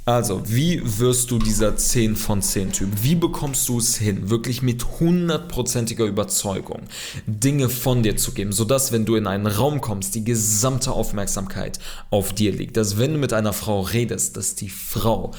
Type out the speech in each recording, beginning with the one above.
Also, wie wirst du dieser 10 von 10 Typ? Wie bekommst du es hin, wirklich mit hundertprozentiger Überzeugung Dinge von dir zu geben, sodass, wenn du in einen Raum kommst, die gesamte Aufmerksamkeit auf dir liegt. Dass, wenn du mit einer Frau redest, dass die Frau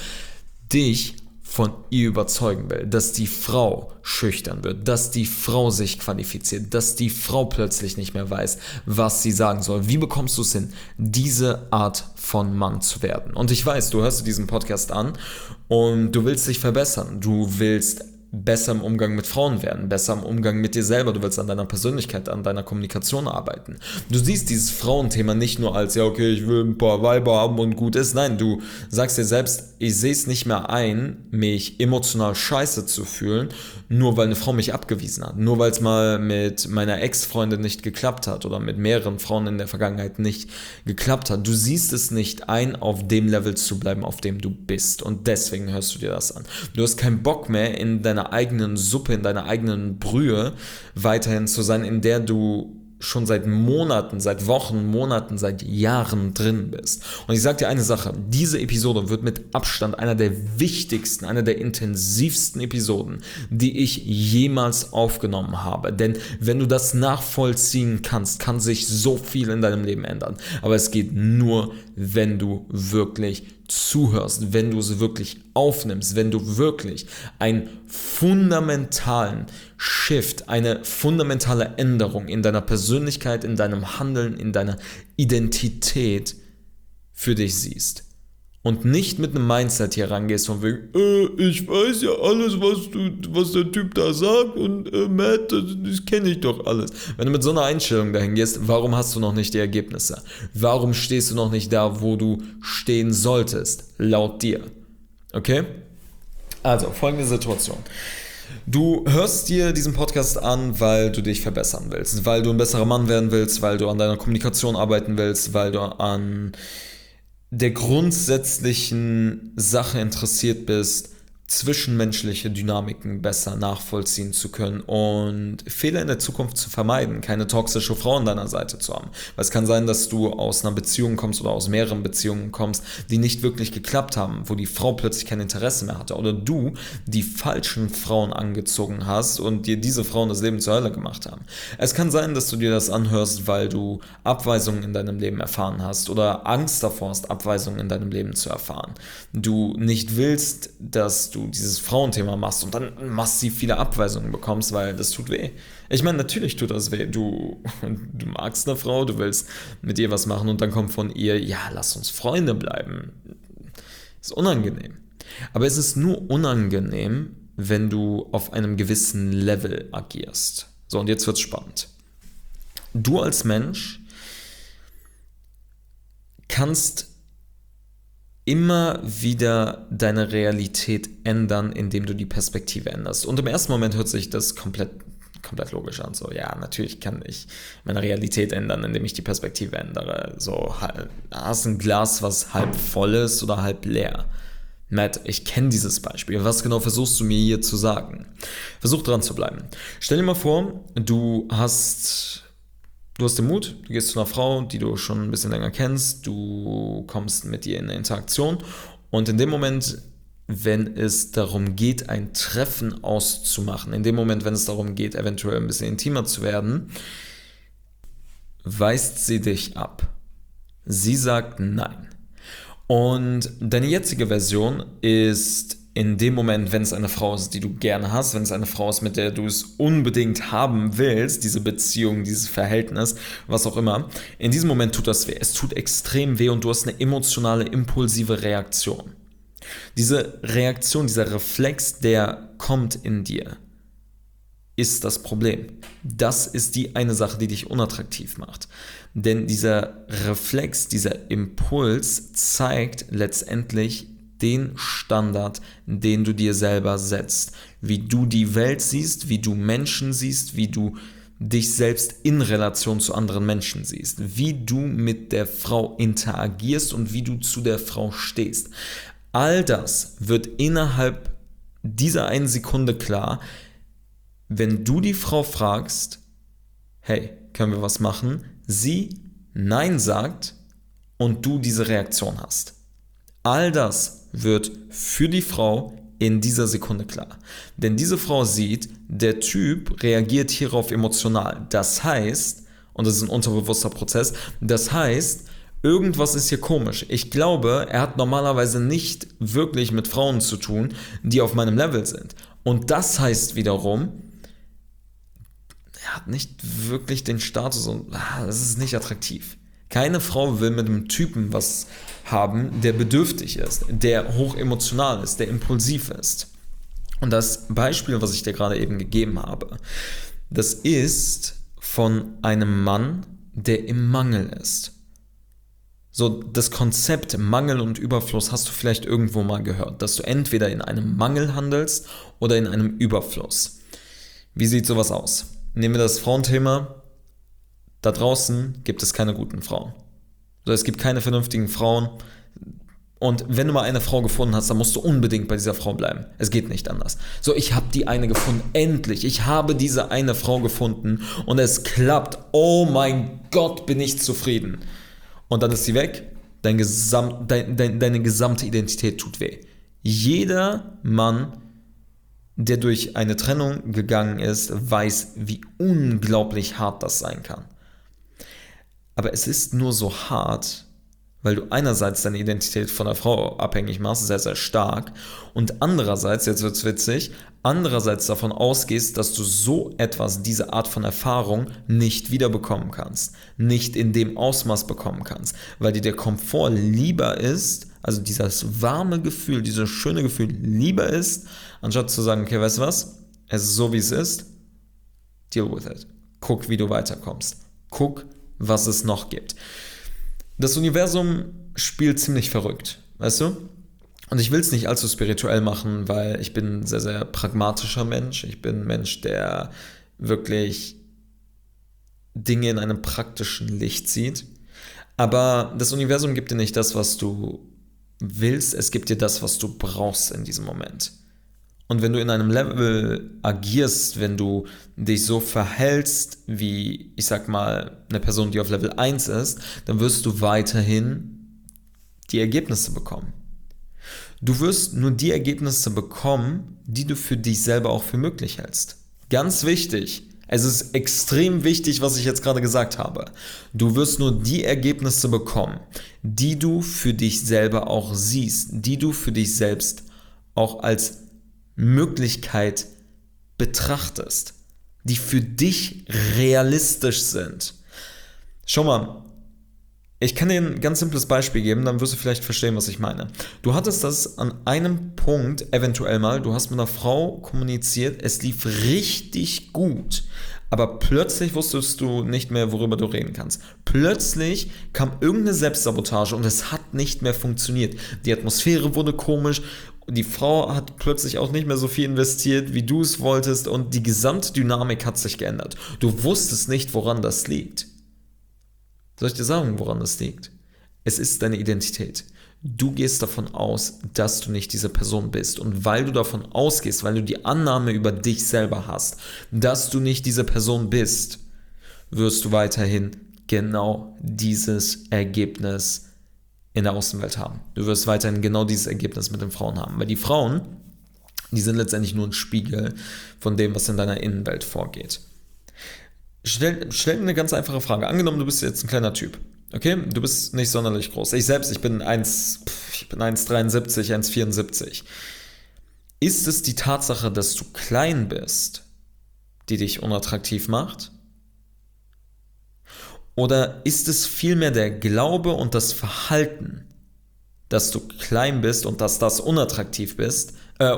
dich von ihr überzeugen will, dass die Frau schüchtern wird, dass die Frau sich qualifiziert, dass die Frau plötzlich nicht mehr weiß, was sie sagen soll. Wie bekommst du es hin, diese Art von Mann zu werden? Und ich weiß, du hörst dir diesen Podcast an und du willst dich verbessern. Du willst besser im Umgang mit Frauen werden, besser im Umgang mit dir selber, du willst an deiner Persönlichkeit, an deiner Kommunikation arbeiten. Du siehst dieses Frauenthema nicht nur als, ja okay, ich will ein paar Weiber haben und gut ist, nein, du sagst dir selbst, ich sehe es nicht mehr ein, mich emotional scheiße zu fühlen, nur weil eine Frau mich abgewiesen hat, nur weil es mal mit meiner Ex-Freundin nicht geklappt hat oder mit mehreren Frauen in der Vergangenheit nicht geklappt hat. Du siehst es nicht ein, auf dem Level zu bleiben, auf dem du bist, und deswegen hörst du dir das an. Du hast keinen Bock mehr, in deiner eigenen Suppe, in deiner eigenen Brühe weiterhin zu sein, in der du schon seit Monaten, seit Wochen, Monaten, seit Jahren drin bist. Und ich sage dir eine Sache, diese Episode wird mit Abstand einer der wichtigsten, einer der intensivsten Episoden, die ich jemals aufgenommen habe. Denn wenn du das nachvollziehen kannst, kann sich so viel in deinem Leben ändern. Aber es geht nur, wenn du wirklich zuhörst, wenn du es wirklich aufnimmst, wenn du wirklich einen fundamentalen Shift, eine fundamentale Änderung in deiner Persönlichkeit, in deinem Handeln, in deiner Identität für dich siehst. Und nicht mit einem Mindset hier rangehst von wegen, ich weiß ja alles, was der Typ da sagt, und Matt, das kenne ich doch alles. Wenn du mit so einer Einstellung dahin gehst, warum hast du noch nicht die Ergebnisse? Warum stehst du noch nicht da, wo du stehen solltest, laut dir? Okay? Also, folgende Situation. Du hörst dir diesen Podcast an, weil du dich verbessern willst, weil du ein besserer Mann werden willst, weil du an deiner Kommunikation arbeiten willst, weil du an der grundsätzlichen Sache interessiert bist, zwischenmenschliche Dynamiken besser nachvollziehen zu können und Fehler in der Zukunft zu vermeiden, keine toxische Frau an deiner Seite zu haben. Weil es kann sein, dass du aus einer Beziehung kommst oder aus mehreren Beziehungen kommst, die nicht wirklich geklappt haben, wo die Frau plötzlich kein Interesse mehr hatte, oder du die falschen Frauen angezogen hast und dir diese Frauen das Leben zur Hölle gemacht haben. Es kann sein, dass du dir das anhörst, weil du Abweisungen in deinem Leben erfahren hast oder Angst davor hast, Abweisungen in deinem Leben zu erfahren. Du nicht willst, dass du dieses Frauenthema machst und dann massiv viele Abweisungen bekommst, weil das tut weh. Ich meine, natürlich tut das weh. Du magst eine Frau, du willst mit ihr was machen und dann kommt von ihr, ja, lass uns Freunde bleiben. Ist unangenehm. Aber es ist nur unangenehm, wenn du auf einem gewissen Level agierst. So, und jetzt wird's spannend. Du als Mensch kannst immer wieder deine Realität ändern, indem du die Perspektive änderst. Und im ersten Moment hört sich das komplett logisch an. So, ja, natürlich kann ich meine Realität ändern, indem ich die Perspektive ändere. So, hast ein Glas, was halb voll ist oder halb leer. Matt, ich kenne dieses Beispiel. Was genau versuchst du mir hier zu sagen? Versuch dran zu bleiben. Stell dir mal vor, du hast den Mut, du gehst zu einer Frau, die du schon ein bisschen länger kennst, du kommst mit ihr in eine Interaktion, und in dem Moment, wenn es darum geht, ein Treffen auszumachen, in dem Moment, wenn es darum geht, eventuell ein bisschen intimer zu werden, weist sie dich ab. Sie sagt nein. Und deine jetzige Version ist in dem Moment, wenn es eine Frau ist, die du gerne hast, wenn es eine Frau ist, mit der du es unbedingt haben willst, diese Beziehung, dieses Verhältnis, was auch immer, in diesem Moment tut das weh. Es tut extrem weh und du hast eine emotionale, impulsive Reaktion. Diese Reaktion, dieser Reflex, der kommt in dir, ist das Problem. Das ist die eine Sache, die dich unattraktiv macht. Denn dieser Reflex, dieser Impuls zeigt letztendlich den Standard, den du dir selber setzt. Wie du die Welt siehst, wie du Menschen siehst, wie du dich selbst in Relation zu anderen Menschen siehst, wie du mit der Frau interagierst und wie du zu der Frau stehst. All das wird innerhalb dieser einen Sekunde klar, wenn du die Frau fragst, hey, können wir was machen? Sie Nein sagt und du diese Reaktion hast. All das wird für die Frau in dieser Sekunde klar. Denn diese Frau sieht, der Typ reagiert hierauf emotional. Das heißt, und das ist ein unterbewusster Prozess, das heißt, irgendwas ist hier komisch. Ich glaube, er hat normalerweise nicht wirklich mit Frauen zu tun, die auf meinem Level sind. Und das heißt wiederum, er hat nicht wirklich den Status und das ist nicht attraktiv. Keine Frau will mit einem Typen was haben, der bedürftig ist, der hochemotional ist, der impulsiv ist. Und das Beispiel, was ich dir gerade eben gegeben habe, das ist von einem Mann, der im Mangel ist. So, das Konzept Mangel und Überfluss hast du vielleicht irgendwo mal gehört, dass du entweder in einem Mangel handelst oder in einem Überfluss. Wie sieht sowas aus? Nehmen wir das Frauenthema. Da draußen gibt es keine guten Frauen. Also es gibt keine vernünftigen Frauen. Und wenn du mal eine Frau gefunden hast, dann musst du unbedingt bei dieser Frau bleiben. Es geht nicht anders. So, ich habe die eine gefunden. Endlich. Ich habe diese eine Frau gefunden und es klappt. Oh mein Gott, bin ich zufrieden. Und dann ist sie weg. Deine gesamte Identität tut weh. Jeder Mann, der durch eine Trennung gegangen ist, weiß, wie unglaublich hart das sein kann. Aber es ist nur so hart, weil du einerseits deine Identität von der Frau abhängig machst, sehr, sehr stark, und andererseits, jetzt wird's witzig, andererseits davon ausgehst, dass du so etwas, diese Art von Erfahrung nicht wieder bekommen kannst, nicht in dem Ausmaß bekommen kannst, weil dir der Komfort lieber ist, also dieses warme Gefühl, dieses schöne Gefühl lieber ist, anstatt zu sagen, okay, weißt du was, es ist so, wie es ist, deal with it. Guck, wie du weiterkommst. Guck, was es noch gibt. Das Universum spielt ziemlich verrückt, weißt du? Und ich will es nicht allzu spirituell machen, weil ich bin ein sehr, sehr pragmatischer Mensch. Ich bin ein Mensch, der wirklich Dinge in einem praktischen Licht sieht. Aber das Universum gibt dir nicht das, was du willst. Es gibt dir das, was du brauchst in diesem Moment. Und wenn du in einem Level agierst, wenn du dich so verhältst wie, ich sag mal, eine Person, die auf Level 1 ist, dann wirst du weiterhin die Ergebnisse bekommen. Du wirst nur die Ergebnisse bekommen, die du für dich selber auch für möglich hältst. Ganz wichtig, es ist extrem wichtig, was ich jetzt gerade gesagt habe. Du wirst nur die Ergebnisse bekommen, die du für dich selber auch siehst, die du für dich selbst auch als Möglichkeit betrachtest, die für dich realistisch sind. Schau mal, ich kann dir ein ganz simples Beispiel geben, dann wirst du vielleicht verstehen, was ich meine. Du hattest das an einem Punkt, eventuell mal, du hast mit einer Frau kommuniziert, es lief richtig gut, aber plötzlich wusstest du nicht mehr, worüber du reden kannst. Plötzlich kam irgendeine Selbstsabotage und es hat nicht mehr funktioniert. Die Atmosphäre wurde komisch. Die Frau hat plötzlich auch nicht mehr so viel investiert, wie du es wolltest, und die gesamte Dynamik hat sich geändert. Du wusstest nicht, woran das liegt. Soll ich dir sagen, woran das liegt? Es ist deine Identität. Du gehst davon aus, dass du nicht diese Person bist. Und weil du davon ausgehst, weil du die Annahme über dich selber hast, dass du nicht diese Person bist, wirst du weiterhin genau dieses Ergebnis in der Außenwelt haben. Du wirst weiterhin genau dieses Ergebnis mit den Frauen haben. Weil die Frauen, die sind letztendlich nur ein Spiegel von dem, was in deiner Innenwelt vorgeht. Stell dir eine ganz einfache Frage. Angenommen, du bist jetzt ein kleiner Typ. Okay? Du bist nicht sonderlich groß. Ich selbst, ich bin 1,73, 1,74. Ist es die Tatsache, dass du klein bist, die dich unattraktiv macht? Oder ist es vielmehr der Glaube und das Verhalten, dass du klein bist und dass das unattraktiv ist,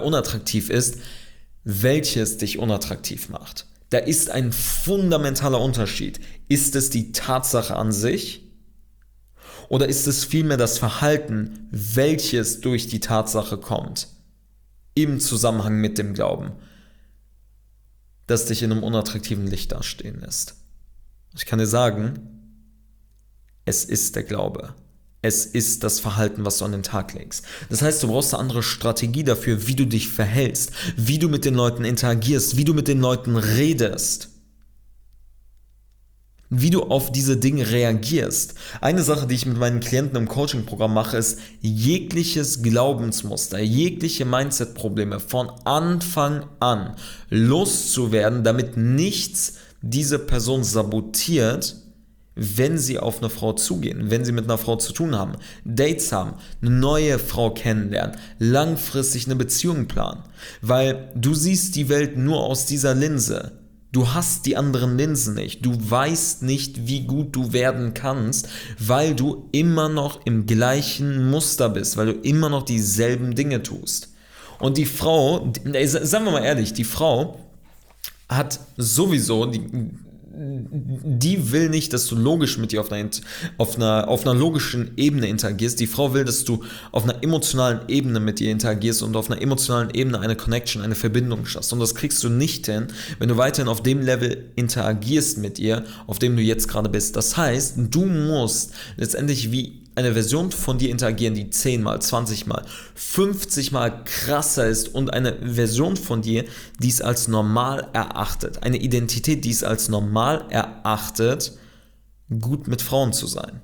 welches dich unattraktiv macht? Da ist ein fundamentaler Unterschied. Ist es die Tatsache an sich oder ist es vielmehr das Verhalten, welches durch die Tatsache kommt, im Zusammenhang mit dem Glauben, das dich in einem unattraktiven Licht dastehen lässt? Ich kann dir sagen, es ist der Glaube. Es ist das Verhalten, was du an den Tag legst. Das heißt, du brauchst eine andere Strategie dafür, wie du dich verhältst, wie du mit den Leuten interagierst, wie du mit den Leuten redest. wie du auf diese Dinge reagierst. Eine Sache, die ich mit meinen Klienten im Coaching-Programm mache, ist jegliches Glaubensmuster, jegliche Mindset-Probleme von Anfang an loszuwerden, damit nichts diese Person sabotiert, wenn sie auf eine Frau zugehen, wenn sie mit einer Frau zu tun haben, Dates haben, eine neue Frau kennenlernen, langfristig eine Beziehung planen. Weil du siehst die Welt nur aus dieser Linse. Du hast die anderen Linsen nicht. Du weißt nicht, wie gut du werden kannst, weil du immer noch im gleichen Muster bist, weil du immer noch dieselben Dinge tust. Und die Frau, sagen wir mal ehrlich, die Frau hat sowieso, die will nicht, dass du logisch mit ihr auf einer logischen Ebene interagierst. Die Frau will, dass du auf einer emotionalen Ebene mit ihr interagierst und auf einer emotionalen Ebene eine Connection, eine Verbindung schaffst. Und das kriegst du nicht hin, wenn du weiterhin auf dem Level interagierst mit ihr, auf dem du jetzt gerade bist. Das heißt, du musst letztendlich wie eine Version von dir interagieren, die 10 mal, 20 mal, 50 mal krasser ist und eine Version von dir, die es als normal erachtet, eine Identität, die es als normal erachtet, gut mit Frauen zu sein.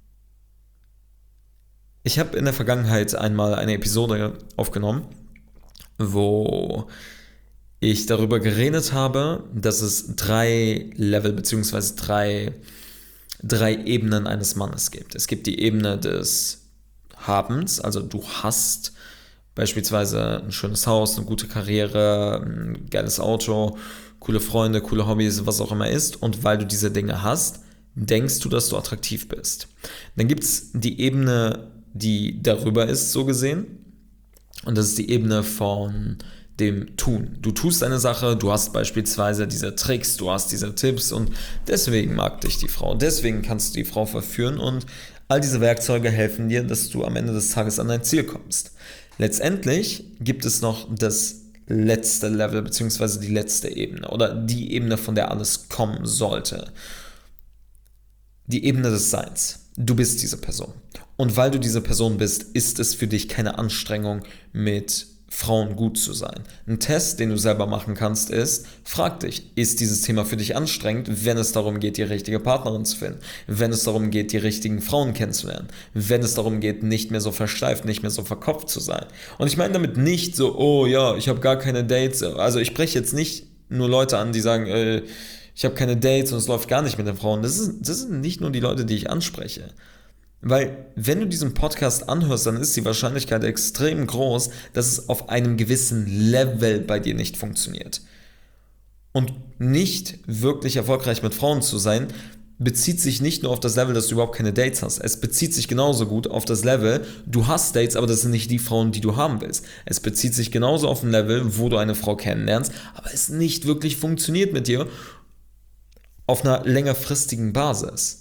Ich habe in der Vergangenheit einmal eine Episode aufgenommen, wo ich darüber geredet habe, dass es 3 Level bzw. drei Ebenen eines Mannes gibt. Es gibt die Ebene des Habens, also du hast beispielsweise ein schönes Haus, eine gute Karriere, ein geiles Auto, coole Freunde, coole Hobbys, was auch immer ist. Und weil du diese Dinge hast, denkst du, dass du attraktiv bist. Dann gibt es die Ebene, die darüber ist, so gesehen. Und das ist die Ebene von dem Tun. Du tust eine Sache, du hast beispielsweise diese Tricks, du hast diese Tipps und deswegen mag dich die Frau, deswegen kannst du die Frau verführen und all diese Werkzeuge helfen dir, dass du am Ende des Tages an dein Ziel kommst. Letztendlich gibt es noch das letzte Level beziehungsweise die letzte Ebene oder die Ebene, von der alles kommen sollte. Die Ebene des Seins. Du bist diese Person. Und weil du diese Person bist, ist es für dich keine Anstrengung, mit Frauen gut zu sein. Ein Test, den du selber machen kannst, ist, frag dich, ist dieses Thema für dich anstrengend, wenn es darum geht, die richtige Partnerin zu finden, wenn es darum geht, die richtigen Frauen kennenzulernen, wenn es darum geht, nicht mehr so versteift, nicht mehr so verkopft zu sein. Und ich meine damit nicht so, oh ja, ich habe gar keine Dates, also ich spreche jetzt nicht nur Leute an, die sagen, ich habe keine Dates und es läuft gar nicht mit den Frauen. Das sind nicht nur die Leute, die ich anspreche. Weil, wenn du diesen Podcast anhörst, dann ist die Wahrscheinlichkeit extrem groß, dass es auf einem gewissen Level bei dir nicht funktioniert. Und nicht wirklich erfolgreich mit Frauen zu sein, bezieht sich nicht nur auf das Level, dass du überhaupt keine Dates hast. Es bezieht sich genauso gut auf das Level, du hast Dates, aber das sind nicht die Frauen, die du haben willst. Es bezieht sich genauso auf ein Level, wo du eine Frau kennenlernst, aber es nicht wirklich funktioniert mit dir auf einer längerfristigen Basis.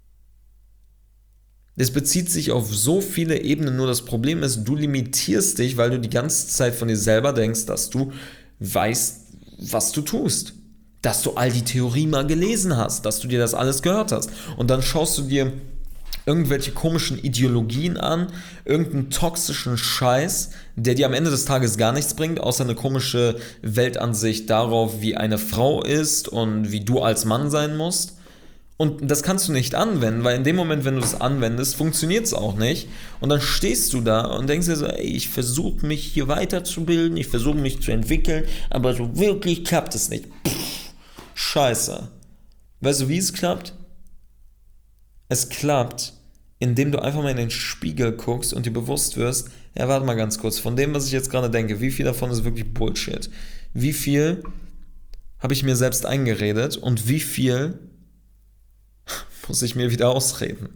Es bezieht sich auf so viele Ebenen, nur das Problem ist, du limitierst dich, weil du die ganze Zeit von dir selber denkst, dass du weißt, was du tust. Dass du all die Theorie mal gelesen hast, dass du dir das alles gehört hast. Und dann schaust du dir irgendwelche komischen Ideologien an, irgendeinen toxischen Scheiß, der dir am Ende des Tages gar nichts bringt, außer eine komische Weltansicht darauf, wie eine Frau ist und wie du als Mann sein musst. Und das kannst du nicht anwenden, weil in dem Moment, wenn du das anwendest, funktioniert es auch nicht. Und dann stehst du da und denkst dir so, ey, ich versuche mich hier weiterzubilden, ich versuche mich zu entwickeln, aber so wirklich klappt es nicht. Scheiße. Weißt du, wie es klappt? Es klappt, indem du einfach mal in den Spiegel guckst und dir bewusst wirst, ja, warte mal ganz kurz, von dem, was ich jetzt gerade denke, wie viel davon ist wirklich Bullshit? Wie viel habe ich mir selbst eingeredet und wie viel muss ich mir wieder ausreden?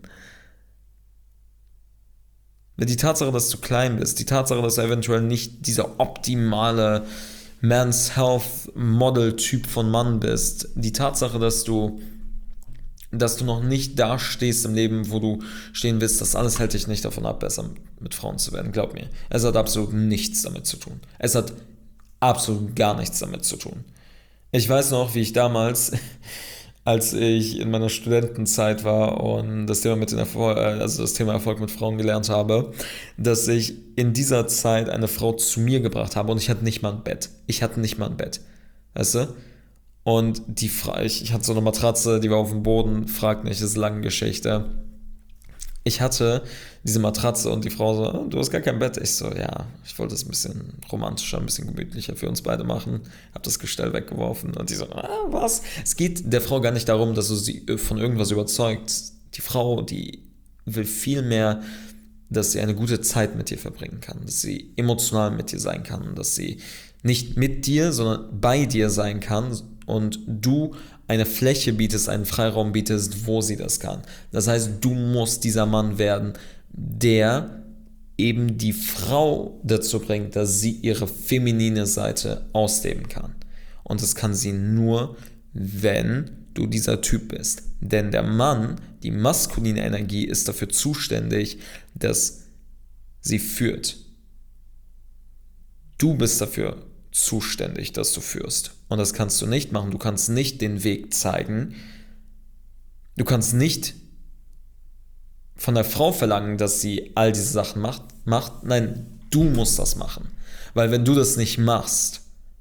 Die Tatsache, dass du klein bist, die Tatsache, dass du eventuell nicht dieser optimale Man's Health Model Typ von Mann bist, die Tatsache, dass du noch nicht da stehst im Leben, wo du stehen willst, das alles hält dich nicht davon ab, besser mit Frauen zu werden, glaub mir. Es hat absolut nichts damit zu tun. Es hat absolut gar nichts damit zu tun. Ich weiß noch, wie ich damals, als ich in meiner Studentenzeit war und das Thema Erfolg mit Frauen gelernt habe, dass ich in dieser Zeit eine Frau zu mir gebracht habe und ich hatte nicht mal ein Bett. Weißt du? Und ich hatte so eine Matratze, die war auf dem Boden, fragt nicht, ist eine lange Geschichte. Ich hatte diese Matratze und die Frau so, du hast gar kein Bett. Ich so, ja, ich wollte es ein bisschen romantischer, ein bisschen gemütlicher für uns beide machen. Hab das Gestell weggeworfen und die so, was? Es geht der Frau gar nicht darum, dass du sie von irgendwas überzeugt. Die Frau, die will viel mehr, dass sie eine gute Zeit mit dir verbringen kann, dass sie emotional mit dir sein kann, dass sie nicht mit dir, sondern bei dir sein kann und du eine Fläche bietest, einen Freiraum bietest, wo sie das kann. Das heißt, du musst dieser Mann werden, der eben die Frau dazu bringt, dass sie ihre feminine Seite ausleben kann. Und das kann sie nur, wenn du dieser Typ bist. Denn der Mann, die maskuline Energie, ist dafür zuständig, dass sie führt. Du bist dafür zuständig, dass du führst. Und das kannst du nicht machen. Du kannst nicht den Weg zeigen. Du kannst nicht von der Frau verlangen, dass sie all diese Sachen macht. Nein, du musst das machen. Weil wenn du das nicht machst,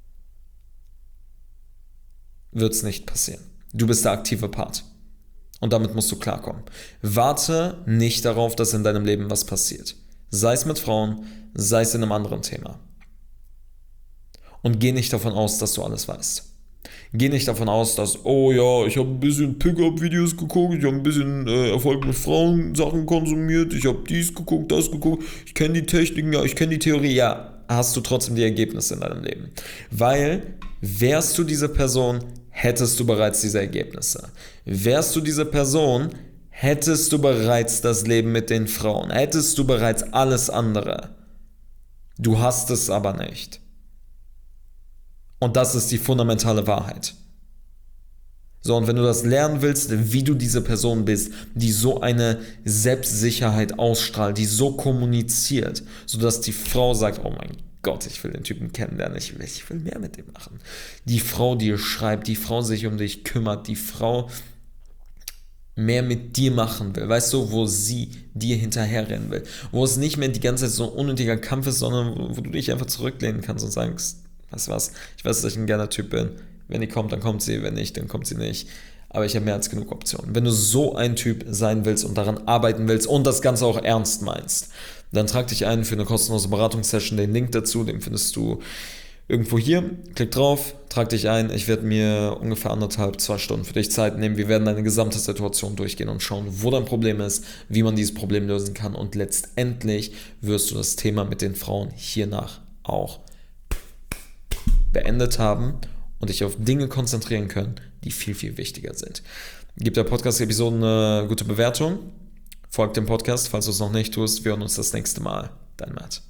wird es nicht passieren. Du bist der aktive Part. Und damit musst du klarkommen. Warte nicht darauf, dass in deinem Leben was passiert. Sei es mit Frauen, sei es in einem anderen Thema. Und geh nicht davon aus, dass du alles weißt. Geh nicht davon aus, dass, oh ja, ich habe ein bisschen Pickup-Videos geguckt, ich habe ein bisschen Erfolg mit Frauen Sachen konsumiert, ich habe dies geguckt, das geguckt, ich kenne die Techniken, ja, ich kenne die Theorie, ja, hast du trotzdem die Ergebnisse in deinem Leben. Weil, wärst du diese Person, hättest du bereits diese Ergebnisse. Wärst du diese Person, hättest du bereits das Leben mit den Frauen, hättest du bereits alles andere. Du hast es aber nicht. Und das ist die fundamentale Wahrheit. So, und wenn du das lernen willst, wie du diese Person bist, die so eine Selbstsicherheit ausstrahlt, die so kommuniziert, sodass die Frau sagt, oh mein Gott, ich will den Typen kennenlernen, ich will mehr mit dem machen. Die Frau dir schreibt, die Frau sich um dich kümmert, die Frau mehr mit dir machen will, weißt du, wo sie dir hinterherrennen will, wo es nicht mehr die ganze Zeit so ein unnötiger Kampf ist, sondern wo du dich einfach zurücklehnen kannst und sagst, weißt du was, ich weiß, dass ich ein geiler Typ bin, wenn die kommt, dann kommt sie, wenn nicht, dann kommt sie nicht, aber ich habe mehr als genug Optionen. Wenn du so ein Typ sein willst und daran arbeiten willst und das Ganze auch ernst meinst, dann trag dich ein für eine kostenlose Beratungssession, den Link dazu, den findest du irgendwo hier, klick drauf, trag dich ein, ich werde mir ungefähr 1,5-2 Stunden für dich Zeit nehmen, wir werden deine gesamte Situation durchgehen und schauen, wo dein Problem ist, wie man dieses Problem lösen kann und letztendlich wirst du das Thema mit den Frauen hiernach auch beendet haben und dich auf Dinge konzentrieren können, die viel, viel wichtiger sind. Gib der Podcast-Episode eine gute Bewertung, folg dem Podcast, falls du es noch nicht tust, wir hören uns das nächste Mal. Dein Matt.